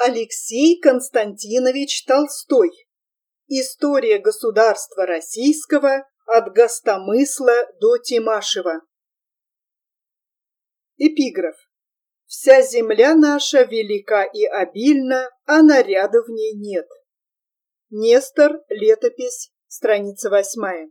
Алексей Константинович Толстой. История государства российского от Гостомысла до Тимашева. Эпиграф. Вся земля наша велика и обильна, а наряда в ней нет. Нестор, летопись, страница 8.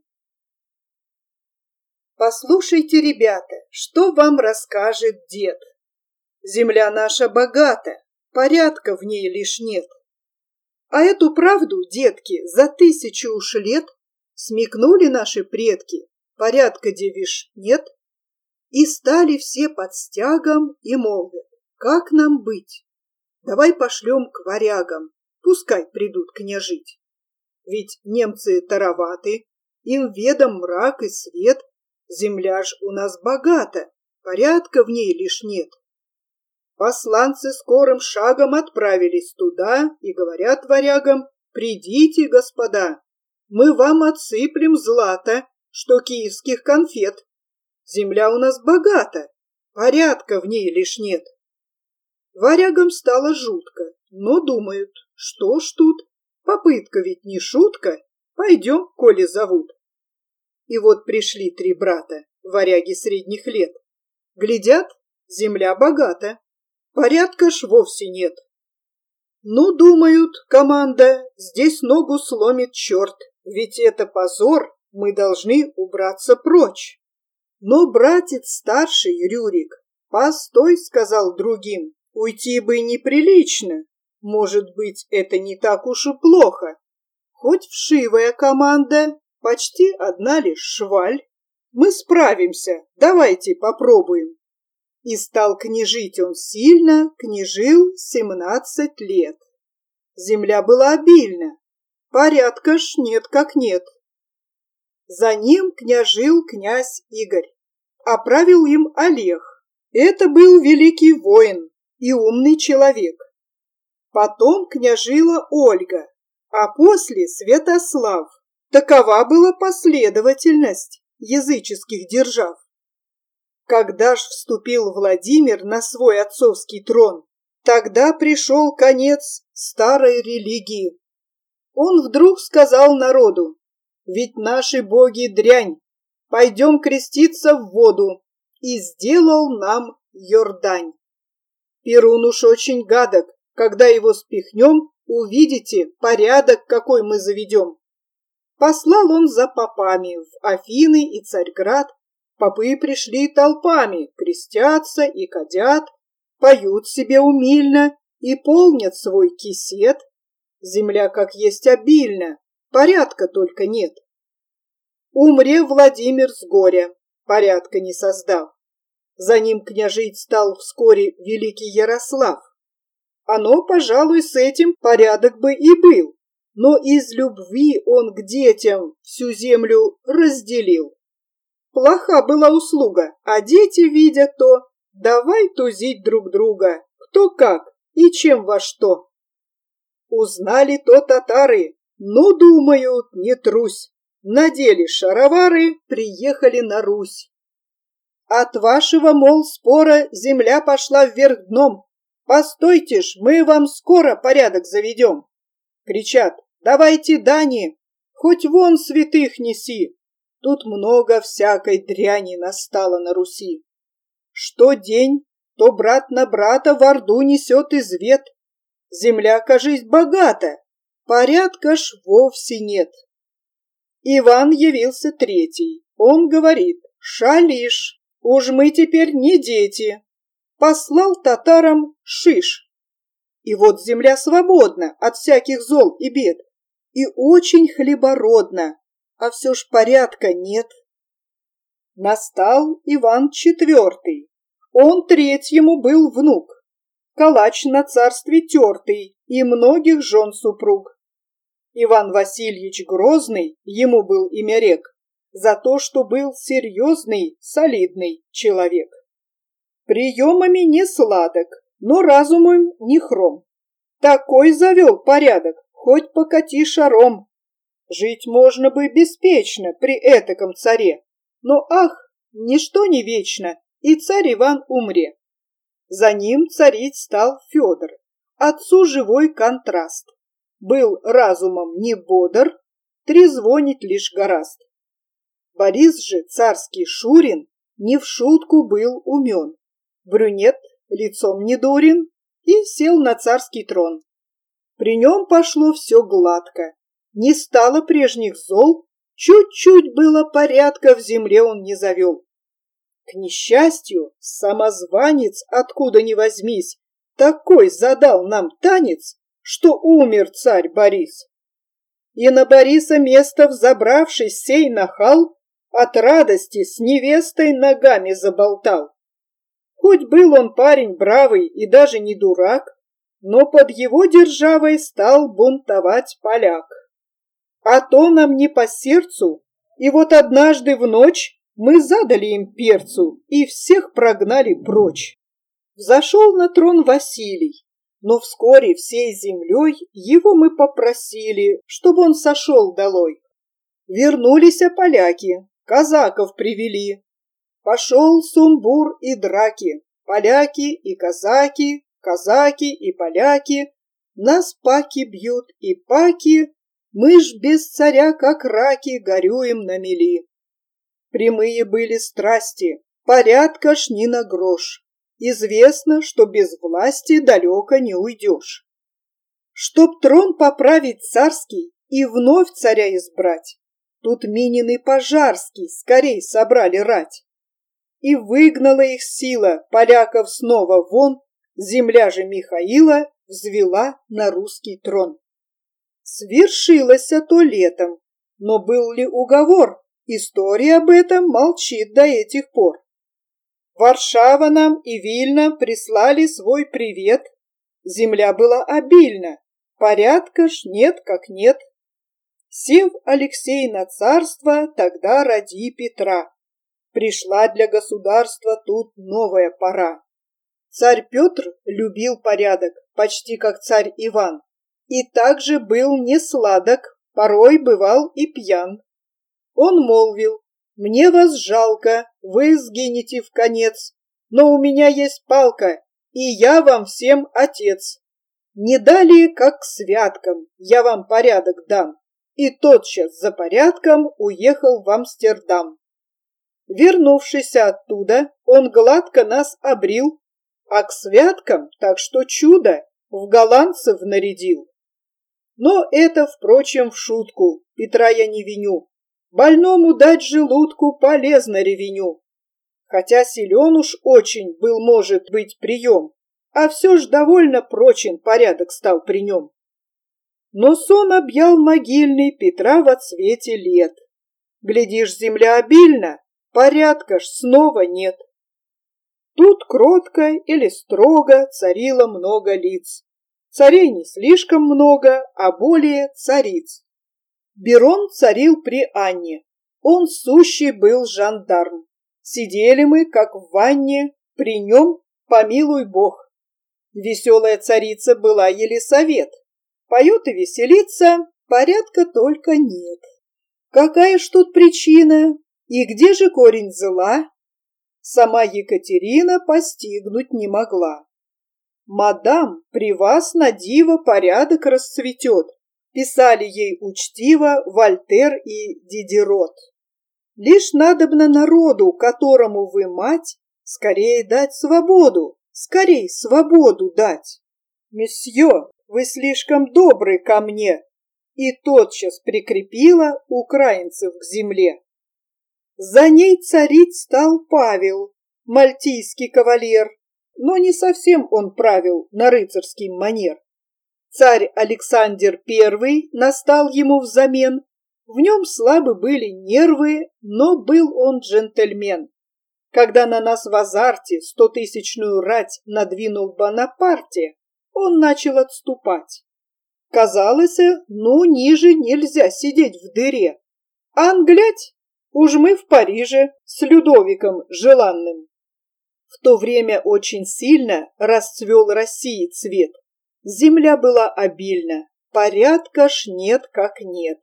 Послушайте, ребята, что вам расскажет дед. Земля наша богата, порядка в ней лишь нет. А эту правду, детки, за 1000 уж лет смекнули наши предки, порядка де вишь нет, и стали все под стягом и молвят, как нам быть? Давай пошлем к варягам, пускай придут княжить. Ведь немцы тароваты, им ведом мрак и свет, земля ж у нас богата, порядка в ней лишь нет. Посланцы скорым шагом отправились туда и говорят варягам: «Придите, господа, мы вам отсыплем злато, что киевских конфет. Земля у нас богата, порядка в ней лишь нет». Варягам стало жутко, но думают, что ж тут, попытка ведь не шутка, пойдем, коли зовут. И вот пришли 3 брата, варяги средних лет. Глядят, земля богата, порядка ж вовсе нет. Ну, думают, команда, здесь ногу сломит черт, ведь это позор, мы должны убраться прочь. Но братец старший, Рюрик, постой, сказал другим, уйти бы неприлично. Может быть, это не так уж и плохо. Хоть вшивая команда, почти одна лишь шваль. Мы справимся, давайте попробуем. И стал княжить он сильно, княжил 17 лет. Земля была обильна, порядка ж нет как нет. За ним княжил князь Игорь, а правил им Олег. Это был великий воин и умный человек. Потом княжила Ольга, а после Святослав. Такова была последовательность языческих держав. Когда ж вступил Владимир на свой отцовский трон, тогда пришел конец старой религии. Он вдруг сказал народу: «Ведь наши боги дрянь, пойдем креститься в воду», и сделал нам Йордань. Перун уж очень гадок, когда его спихнем, увидите, порядок какой мы заведем. Послал он за попами в Афины и Царьград. Попы пришли толпами, крестятся и кадят, поют себе умильно и полнят свой кисет. Земля как есть обильна, порядка только нет. Умре Владимир с горя, порядка не создав. За ним княжить стал вскоре великий Ярослав. Оно, пожалуй, с этим порядок бы и был, но из любви он к детям всю землю разделил. Плоха была услуга, а дети, видя то, давай тузить друг друга, кто как и чем во что. Узнали то татары, ну, думают, не трусь, надели шаровары, приехали на Русь. От вашего, мол, спора земля пошла вверх дном. Постойте ж, мы вам скоро порядок заведем. Кричат: давайте дани, хоть вон святых неси. Тут много всякой дряни настало на Руси. Что день, то брат на брата в орду несет извет. Земля, кажись, богата, порядка ж вовсе нет. Иван явился третий. Он говорит: шалишь, уж мы теперь не дети. Послал татарам шиш. И вот земля свободна от всяких зол и бед. И очень хлебородна, а все ж порядка нет. Настал Иван IV. Он третьему был внук. Калач на царстве тертый и многих жен супруг. Иван Васильевич Грозный, ему был имя рек, за то, что был серьезный, солидный человек. Приемами не сладок, но разумом не хром. Такой завел порядок, хоть покати шаром. Жить можно бы беспечно при этаком царе, но ах, ничто не вечно, и царь Иван умре. За ним царить стал Федор, отцу живой контраст. Был разумом не бодр, трезвонить лишь гораст. Борис же, царский шурин, не в шутку был умен. Брюнет, лицом не дурен, и сел на царский трон. При нем пошло все гладко, не стало прежних зол, чуть-чуть было порядка в земле он не завел. К несчастью, самозванец, откуда ни возьмись, такой задал нам танец, что умер царь Борис. И на Бориса место взобравшись, сей нахал от радости с невестой ногами заболтал. Хоть был он парень бравый и даже не дурак, но под его державой стал бунтовать поляк. А то нам не по сердцу, и вот однажды в ночь мы задали им перцу и всех прогнали прочь. Взошел на трон Василий, но вскоре всей землей его мы попросили, чтобы он сошел долой. Вернулись поляки, казаков привели. Пошел сумбур и драки, поляки и казаки, казаки и поляки. Нас паки бьют и паки, мы ж без царя, как раки, горюем на мели. Прямые были страсти, порядка ж ни на грош. Известно, что без власти далеко не уйдешь. Чтоб трон поправить царский и вновь царя избрать, тут Минин и Пожарский скорей собрали рать. И выгнала их сила поляков снова вон, земля же Михаила взвела на русский трон. Свершилось то летом, но был ли уговор, история об этом молчит до этих пор. Варшава нам и Вильна прислали свой привет, земля была обильна, порядка ж нет как нет. Сев Алексей на царство, тогда роди Петра. Пришла для государства тут новая пора. Царь Петр любил порядок, почти как царь Иван, и также был не сладок, порой бывал и пьян. Он молвил: «Мне вас жалко, вы сгинете вконец, но у меня есть палка, и я вам всем отец. Не далее, как к святкам, я вам порядок дам». И тотчас за порядком уехал в Амстердам. Вернувшись оттуда, он гладко нас обрил, а к святкам, так что чудо, в голландцев нарядил. Но это, впрочем, в шутку, Петра я не виню. Больному дать желудку полезно ревеню. Хотя силен уж очень был, может быть, прием, а все ж довольно прочен порядок стал при нем. Но сон объял могильный Петра во цвете лет. Глядишь, земля обильна, порядка ж снова нет. Тут кротко или строго царило много лиц. Царей не слишком много, а более цариц. Берон царил при Анне, он сущий был жандарм. Сидели мы, как в ванне, при нем помилуй бог. Веселая царица была Елисавет. Поет и веселится, порядка только нет. Какая ж тут причина, и где же корень зла? Сама Екатерина постигнуть не могла. «Мадам, при вас на диво порядок расцветет», писали ей учтиво Вольтер и Дидерот. «Лишь надобно народу, которому вы мать, скорее дать свободу, скорей свободу дать. Месье, вы слишком добры ко мне», и тотчас прикрепила украинцев к земле. За ней царить стал Павел, мальтийский кавалер, но не совсем он правил на рыцарский манер. Царь Александр I настал ему взамен, в нем слабы были нервы, но был он джентльмен. Когда на нас в азарте 100-тысячную рать надвинул Бонапарте, он начал отступать. Казалось, ну ниже нельзя сидеть в дыре. Ан, глядь, уж мы в Париже с Людовиком Желанным. В то время очень сильно расцвел России цвет. Земля была обильна, порядка ж нет как нет.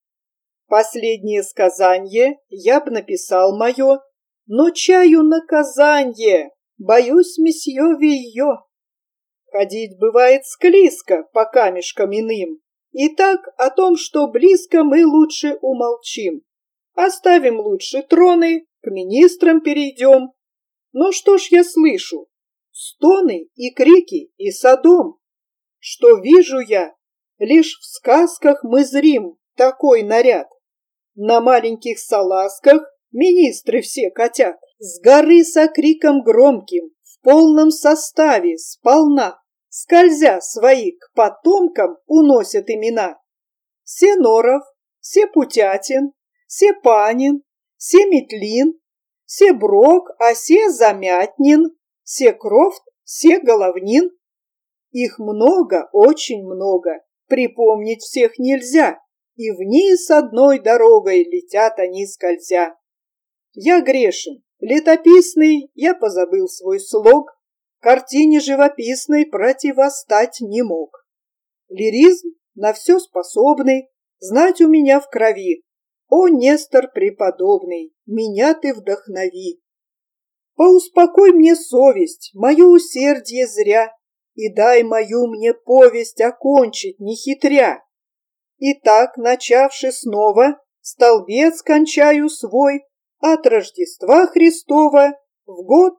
Последнее сказанье я б написал мое, но чаю наказанье, боюсь, месье Вийо. Ходить бывает склизко по камешкам иным. И так о том, что близко, мы лучше умолчим. Оставим лучше троны, к министрам перейдем. Но что ж я слышу? Стоны и крики и Содом. Что вижу я? Лишь в сказках мы зрим такой наряд. На маленьких салазках министры все катят. С горы со криком громким, в полном составе, сполна, скользя свои к потомкам, уносят имена. Се Норов, се Путятин, се Панин, се Метлин, се Брок, а се Замятнин, се Крофт, се Головнин. Их много, очень много, припомнить всех нельзя, и вниз одной дорогой летят они скользя. Я грешен, летописный, я позабыл свой слог, картине живописной противостать не мог. Лиризм на все способный, знать у меня в крови. О, Нестор преподобный, меня ты вдохнови. Поуспокой мне совесть, мое усердие зря, и дай мою мне повесть окончить, не хитря. Итак, начавши снова, столбец кончаю свой от Рождества Христова в год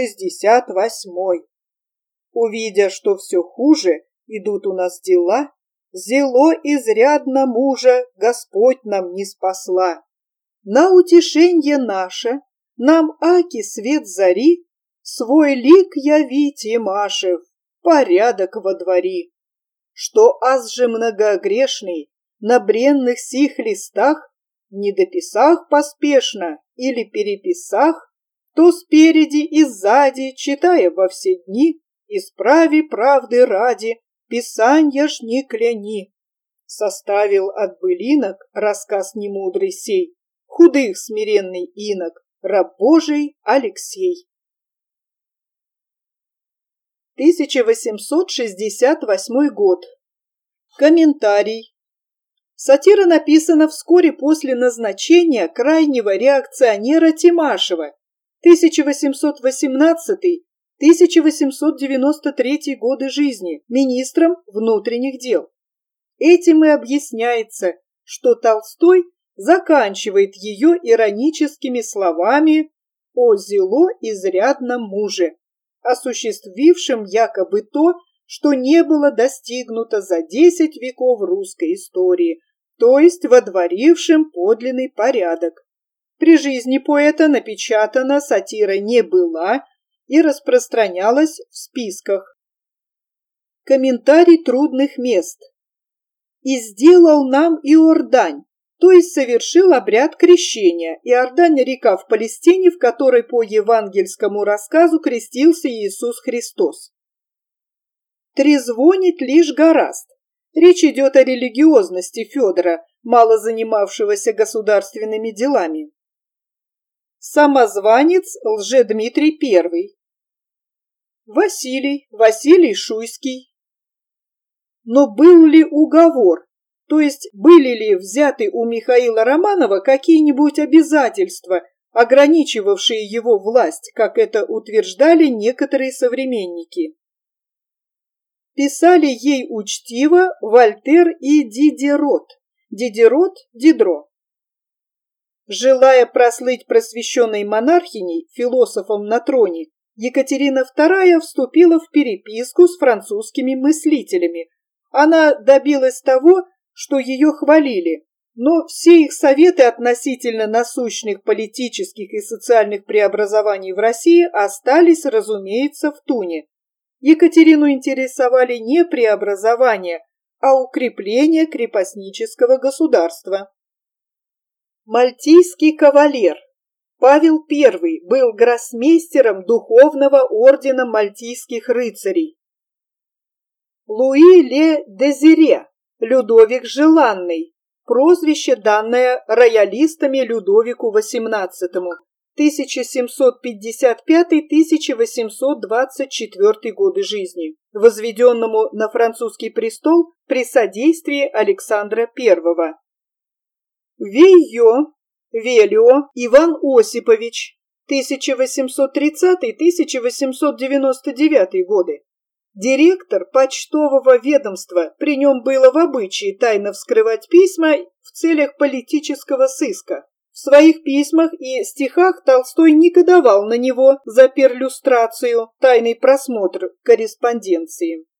68-й. Увидя, что все хуже идут у нас дела, зело изрядно мужа Господь нам не спасла. На утешенье наше нам аки свет зари свой лик яви Тимашев, порядок водвори. Что аз же многогрешный на бренных сих листах, не дописах поспешно или переписах, то спереди и сзади, читая во все дни, исправи правды ради, писанья ж не кляни. Составил от былинок рассказ немудрый сей, худых смиренный инок, раб Божий Алексей. 1868 год. Комментарий. Сатира написана вскоре после назначения крайнего реакционера Тимашева, 1818-1893 годы жизни, министром внутренних дел. Этим и объясняется, что Толстой заканчивает ее ироническими словами о зело изрядном муже, осуществившем якобы то, что не было достигнуто за 10 веков русской истории, то есть водворившим подлинный порядок. При жизни поэта напечатана сатира не была и распространялась в списках. Комментарий трудных мест. «И сделал нам Иордань», то есть совершил обряд крещения. Иордань – река в Палестине, в которой по евангельскому рассказу крестился Иисус Христос. Трезвонить лишь гораст. Речь идет о религиозности Федора, мало занимавшегося государственными делами. Самозванец Лжедмитрий I. Василий Шуйский. Но был ли уговор, то есть были ли взяты у Михаила Романова какие-нибудь обязательства, ограничивавшие его власть, как это утверждали некоторые современники? Писали ей учтиво Вольтер и Дидерот. Дидро. Желая прослыть просвещенной монархиней, философом на троне, Екатерина II вступила в переписку с французскими мыслителями. Она добилась того, что ее хвалили, но все их советы относительно насущных политических и социальных преобразований в России остались, разумеется, в туне. Екатерину интересовали не преобразования, а укрепление крепостнического государства. Мальтийский кавалер Павел I был гроссмейстером духовного ордена мальтийских рыцарей. Луи Ле Дезире, Людовик Желанный, прозвище, данное роялистами Людовику XVIII, 1755-1824 годы жизни, возведенному на французский престол при содействии Александра I. Велио Иван Осипович, 1830-1899 годы, Директор почтового ведомства, при нем было в обычае тайно вскрывать письма в целях политического сыска. В своих письмах и стихах Толстой негодовал на него за перлюстрацию, тайный просмотр корреспонденции.